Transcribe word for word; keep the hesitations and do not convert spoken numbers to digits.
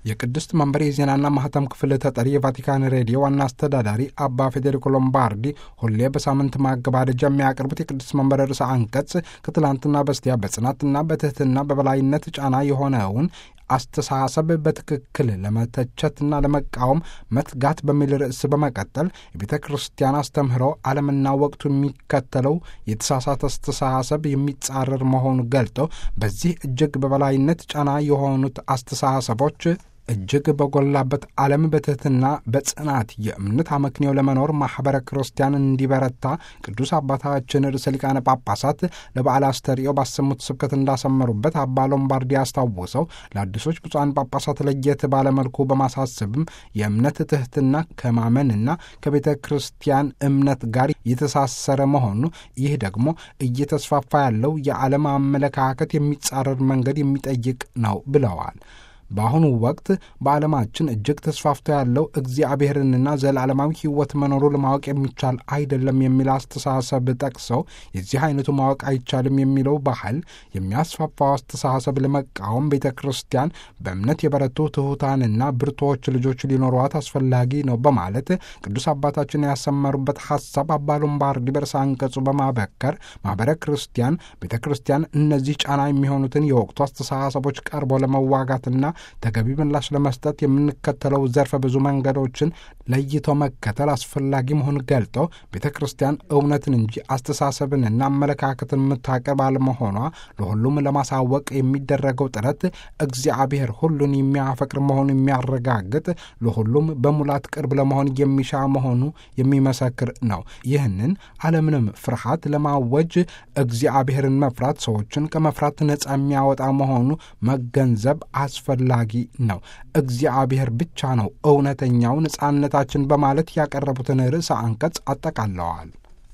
የቅድስት መንበር የዜናና ማህተም ክፍል ተጠሪ የቫቲካን ሬዲዮ ዋና አስተዳዳሪ አባ ፌዴሪኮ ሎምባርዲ ሁሌ በሳምንት ማገባደጃ የሚያቀርቡት የቅድስት መንበር ርዕሰ አንቀጽ ከትላንትና በስቲያ በጽናትና በትህትና በበላይነት ጫና የሆነውን አስተሳሰብ በትክክል ለመተቸትና ለመቃወም መትጋት በሚል ርዕስ በመቀጠል የቤተ ክርስቲያን አስተምህሮ ዓለምና ወቅቱ የሚከተለው የተሳሳተ አስተሳሰብ የሚጻረር መሆኑን ገልጠው በዚህ እጅግ በበላይነት ጫና የሆኑት አስተሳሰቦች እጅግ በጎላበት ዓለም በትህትና በጽናት የእምነት አመክንዮ ለመኖር ማኅበረ ክርስቲያን እንዲበረታ ቅዱስ አባታችን ርዕሰ ሊቃነ ጳጳሳት ለበዓለ አስተርእዮ ባሰሙት ስብከት እንዳሰመሩበት አባ ሎምባርዲ አስታውሰው ለአዲሶች ብፁዓን ጳጳሳት ለየት ባለመልኩ በማሳሰብም የእምነት ትህትና ከማመንና ከቤተ ክርስቲያን እምነት ጋር የተሳሰረ መሆኑ፣ ይህ ደግሞ እየተስፋፋ ያለው የዓለም አመለካከት የሚጻረር መንገድ የሚጠይቅ ነው ብለዋል። በአሁኑ ወቅት በዓለማችን እጅግ ተስፋፍቶ ያለው እግዚአብሔርንና ዘላለማዊ ሕይወት መኖሩ ለማወቅ የሚቻል አይደለም የሚል አስተሳሰብ ጠቅሰው የዚህ አይነቱ ማወቅ አይቻልም የሚለው ባህል የሚያስፋፋው አስተሳሰብ ለመቃወም ቤተ ክርስቲያን በእምነት የበረቱ ትሑታንና ብርቱዎች ልጆች ሊኖሯት አስፈላጊ ነው በማለት ቅዱስ አባታችን ያሰመሩበት ሐሳብ አባ ሎምባርዲ በርዕሰ አንቀጹ በማበከር ማኅበረ ክርስቲያን ቤተ ክርስቲያን እነዚህ ጫና የሚሆኑትን የወቅቱ አስተሳሰቦች ቀርቦ ለመዋጋትና ተገቢ ምላሽ ለመስጠት የምንከተለው ዘርፈ ብዙ መንገዶችን ለይቶ መከተል አስፈላጊ መሆኑን ገልጦ ቤተ ክርስቲያን እውነትን እንጂ አስተሳሰብንና አመለካከትን የምታቀርብ አለመሆኗ ለሁሉም ለማሳወቅ የሚደረገው ጥረት እግዚአብሔር ሁሉን የሚያፈቅር መሆኑን የሚያረጋግጥ ለሁሉም በሙላት ቅርብ ለመሆን የሚሻ መሆኑ የሚመሰክር ነው። ይህንን አለምንም ፍርሃት ለማወጅ እግዚአብሔርን መፍራት ሰዎችን ከመፍራት ነጻ የሚያወጣ መሆኑ መገንዘብ አስፈላጊ ላጊ ነው። እግዚአብሔር ብቻ ነው እውነተኛው ነጻነታችን በማለት ያቀረቡትን ርዕሰ አንቀጽ አጠቃለዋል።